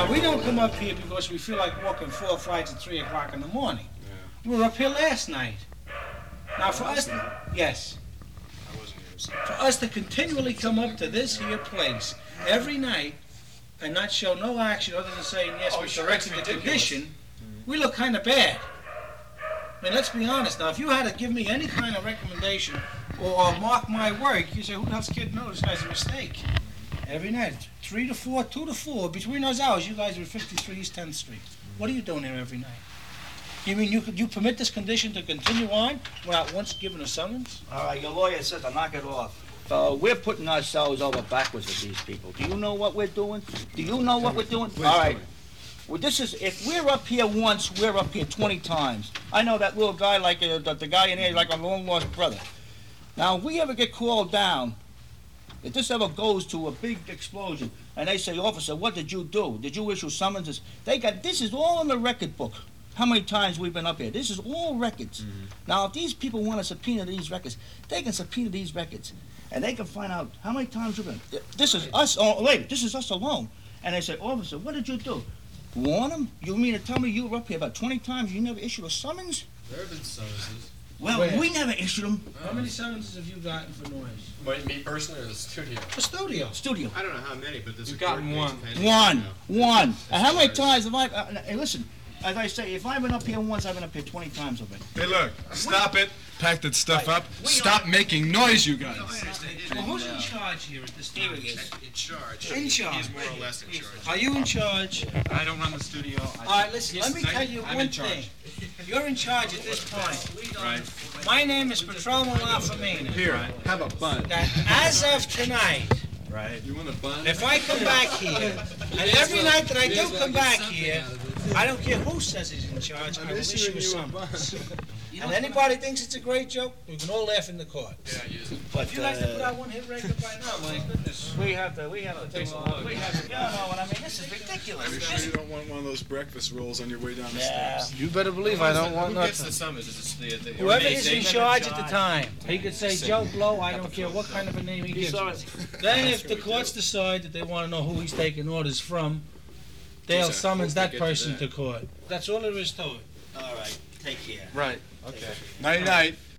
Now, we don't come up here because we feel like walking 4 flights at 3 o'clock in the morning. We were up here last night. Now, for us, yes. For us to continually come up to this here place every night and not show no action other than saying, yes, we corrected the condition, we look kind of bad. I mean, let's be honest. Now, if you had to give me any kind of recommendation or mark my work, you say, who the hell's kidding? No, this guy's a mistake. Every night, 3 to 4, 2 to 4, between those hours, you guys are at 53 East 10th Street. What are you doing here every night? You mean you permit this condition to continue on without once giving a summons? All right, your lawyer said to knock it off. We're putting ourselves over backwards with these people. Do you know what we're doing? Do you know what we're doing? All right. Well, this is, if we're up here once, we're up here 20 times. I know that little guy, like the guy in here, like a long-lost brother. Now, if we ever get called down, if this ever goes to a big explosion, and they say, officer, what did you do? Did you issue summonses? This is all in the record book. How many times we've been up here. This is all records. Mm-hmm. Now, if these people want to subpoena these records, they can subpoena these records, and they can find out how many times we've been. This is us, wait, this is us alone. And they say, officer, what did you do? Warn them? You mean to tell me you were up here about 20 times, you never issued a summons? There have been summonses. Well, we never issued them. How many summonses have you gotten for noise? Wait, me personally or the studio? The studio. Studio. I don't know how many, but there's You've gotten one. One. And how many times have I... hey, listen. As I say, if I've been up here once, I've been up here 20 times already. Hey, look, stop it. Pack that stuff up. Stop making noise, you guys. Well, who's in charge here at this time? In charge. In charge. He's more or less in charge. Are you in charge? I don't run the studio. All right, listen, let me tell you one thing. You're in charge at this point. Right. My name is Patrolman LaFamina. Here, have a bun. Now, as of tonight, Right. You want a bun? if I come back here, and every night that I do come back here, I don't care who says he's in charge, I will issue a summons. And anybody thinks it's a great joke, we can all laugh in the court. Yeah, use it. But If you like to put out one hit record by now, my goodness. we have to take a look. You know what I mean? This is ridiculous. Are you sure you don't want one of those breakfast rolls on your way down the Yeah. steps? You better believe I don't want Who gets nothing. the summons? Is it the Whoever is in organization? charge at the time, he could say Joe Blow, I don't care what kind of a name he gives me. Then if the courts decide that they want to know who he's taking orders from, they'll summons that person to court. That's all there is to it. All right. Take care. Right. Okay. Night-night.